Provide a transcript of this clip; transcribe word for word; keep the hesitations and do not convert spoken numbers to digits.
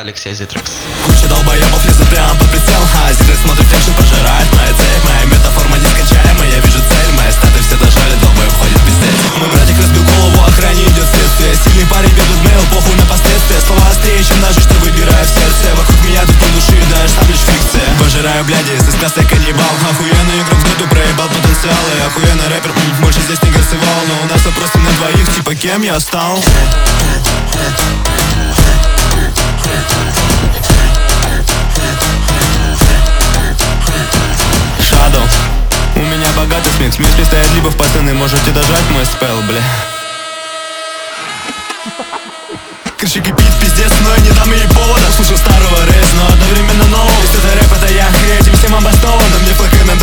Алексей Зитрекс. Куча долбоебов лезут прямо под прицел. А Зитрекс смотрит фикшн, пожирает моя цель. Моя метаформа нескончаемая, я вижу цель. Мои статы все дожали, долбоеб ходит пиздец. Мой братик разбил голову, охране идет следствие. Сильный парень бегает мейл, похуй на последствия. Слова острее, чем ножи, что выбираю в сердце. Вокруг меня тут по души, даешь сам лишь фикция. Пожираю бляди, из сказка каннибал. Охуенный игрок в доту, проебал потенциалы. Охуенный рэпер, м, больше здесь не горцевал. Но у нас вопрос на двоих, типа кем я стал? Shadow. У меня богатый смекс, мисс стоят либо в пацаны. Можете дожать мой спел, бля. Крыша кипит, пиздец, но я не дам ей повода. Слушал старого рэс, но одновременно нового. Ведь это рэп, это я, и этим всем обоснован. На мне флэк эн эн